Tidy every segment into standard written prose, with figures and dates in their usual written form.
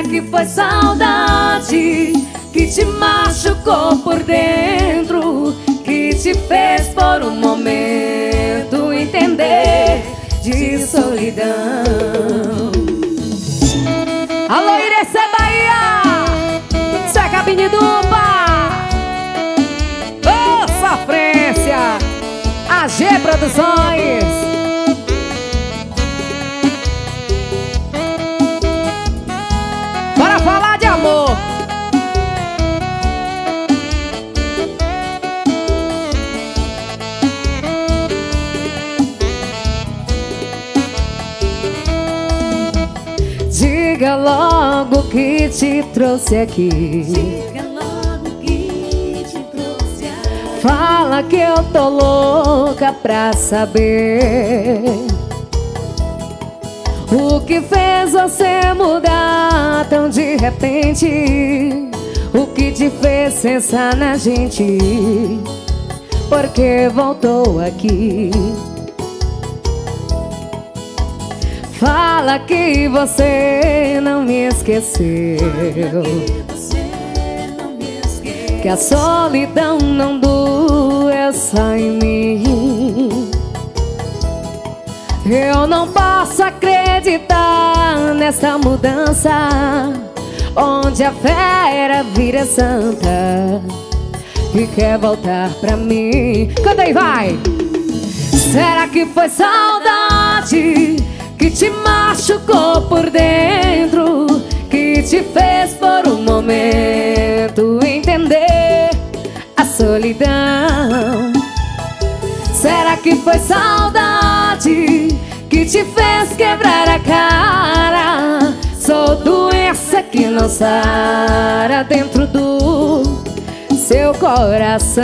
que foi saudade que te machucou por dentro, que te fez por um momento entender de solidão? Alô, Irecê Bahia! Isso é cabine dupla! Ô, sofrência! AG Produções! Bora falar de amor! Diga logo que te trouxe aqui. Diga logo que te trouxe aqui. Fala que eu tô louca pra saber o que fez você mudar tão de repente. O que te fez pensar na gente? Porque voltou aqui. Fala que você não me esqueceu, que a solidão não doeu só em mim. Eu não posso acreditar nessa mudança, onde a fera vira santa e quer voltar pra mim. Canta aí, vai! Será que foi saudade que te machucou por dentro, que te fez por um momento entender a solidão? Será que foi saudade que te fez quebrar a cara? Sou doença que não sara dentro do seu coração.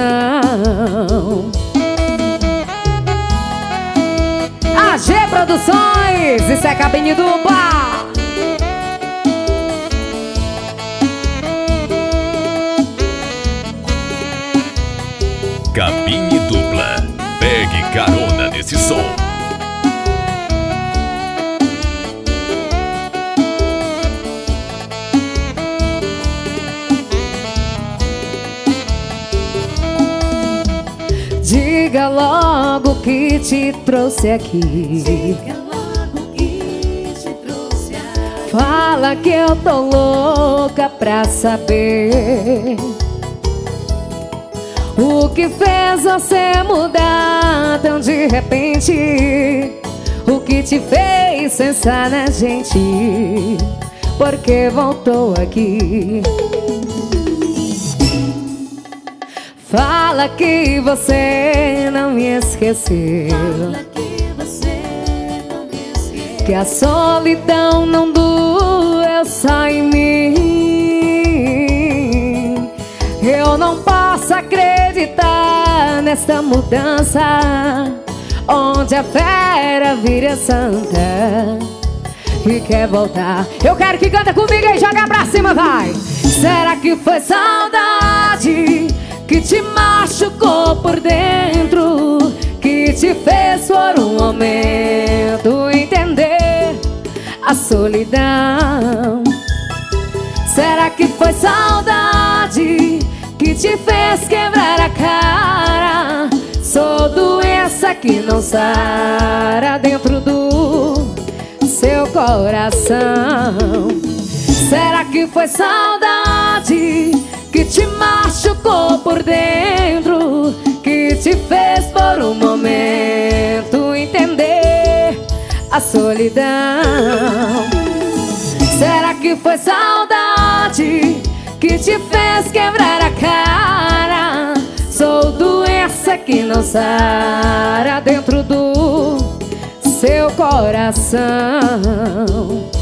AG Produções, isso é cabine dupla. Cabine dupla. Pegue carona nesse som. Diga logo que te trouxe aqui. Diga logo que te trouxe aqui. Fala que eu tô louca pra saber o que fez você mudar tão de repente. O que te fez pensar na gente? Porque voltou aqui. Fala que você não me esqueceu, Fala que você não me esqueceu, que a solidão não doeu só em mim. Eu não posso acreditar nessa mudança, onde a fera vira santa e quer voltar. Eu quero que canta comigo e joga pra cima, vai! Será que foi saudade que te machucou por dentro, que te fez por um momento entender a solidão? Será que foi saudade que te fez quebrar a cara? Sou doença que não sara dentro do seu coração. Será que foi saudade que te machucou por dentro, que te fez por um momento entender a solidão? Será que foi saudade que te fez quebrar a cara? Sou doença que não sara dentro do seu coração.